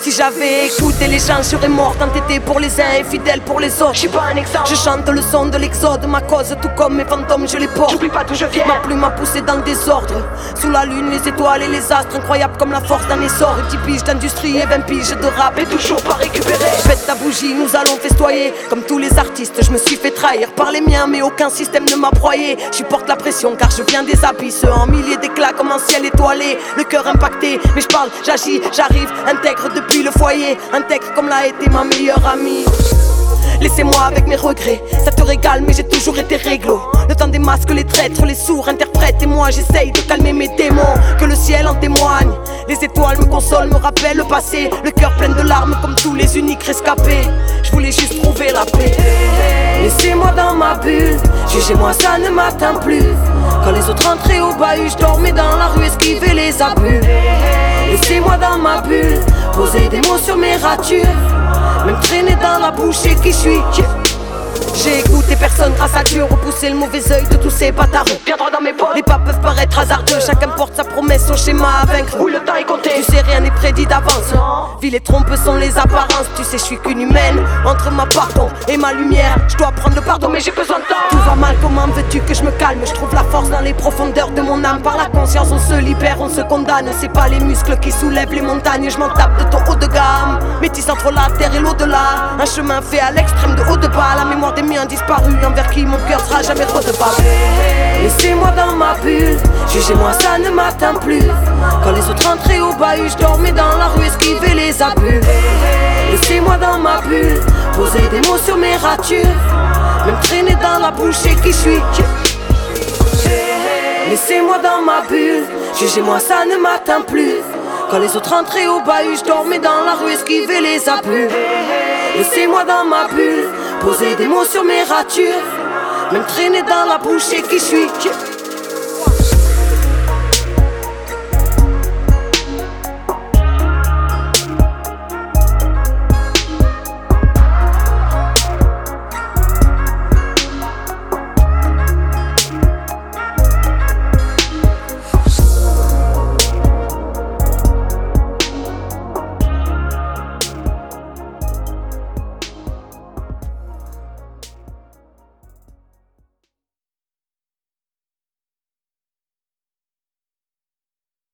Si j'avais écouté les gens, j'aurais mort entêté pour les uns et fidèle pour les autres. J'suis pas un exemple. Je chante le son de l'exode, ma cause tout comme mes fantômes je les porte. J'oublie pas d'où je viens. Ma plume m'a poussé dans le désordre. Sous la lune, les étoiles et les astres, incroyable comme la force d'un essor. 10 piges d'industrie et 20 piges de rap et toujours pas récupéré. Faites ta bougie, nous allons festoyer. Comme tous les artistes, je me suis fait trahir par les miens, mais aucun système ne m'a broyé. Je supporte la pression car je viens des abysses, en milliers d'éclats comme un ciel étoilé. Le cœur impacté, mais je parle, j'agis, j'arrive, intègre depuis le foyer. Intègre comme l'a été ma meilleure amie. Laissez-moi avec mes regrets, ça te régale mais j'ai toujours été réglo. Le temps des masques, les traîtres, les sourds interprètent. Et moi j'essaye de calmer mes démons, que le ciel en témoigne. Les étoiles me consolent, me rappellent le passé. Le cœur plein de larmes comme tous les uniques rescapés. Je voulais juste trouver la paix. Laissez-moi dans ma bulle, jugez-moi ça ne m'atteint plus. Quand les autres entraient au bahut, je dormais dans la rue, esquiver les abus. Laissez-moi dans ma bulle, poser des mots sur mes ratures. Même traîner dans la bouche et qui je suis. J'ai écouté personne grâce à Dieu, repousser le mauvais œil de tous ces bâtards. Bien droit dans mes potes, les pas peuvent paraître hasardeux. Chacun porte sa promesse, son schéma à vaincre. Oui, le temps est compté, tu sais rien n'est prédit d'avance. Vie les trompes sont les apparences, tu sais je suis qu'une humaine. Entre ma pardon et ma lumière, je dois prendre le pardon mais j'ai besoin de temps. Tout va mal, comment veux-tu que je me calme? Je trouve la force dans les profondeurs de mon âme. Par la conscience on se libère, on se condamne. C'est pas les muscles qui soulèvent les montagnes. Je m'en tape de ton haut de gamme, métis entre la terre et l'au-delà. Un chemin fait à l'extrême de haut de bas. La mémoire des miens disparu, envers qui mon cœur sera jamais redevable. Laissez-moi dans ma bulle, jugez-moi ça ne m'atteint plus. Quand les autres entraient au bahut, je dormais dans la rue, esquiver les abus. Laissez-moi dans ma bulle, poser des mots sur mes ratures. Même traîner dans la bouche et qui je suis. Laissez-moi dans ma bulle, jugez-moi ça ne m'atteint plus. Quand les autres entraient au bahut, je dormais dans la rue, esquiver les abus. Laissez-moi dans ma bulle, poser des mots sur mes ratures. Même traîner dans la bouche et qui je suis.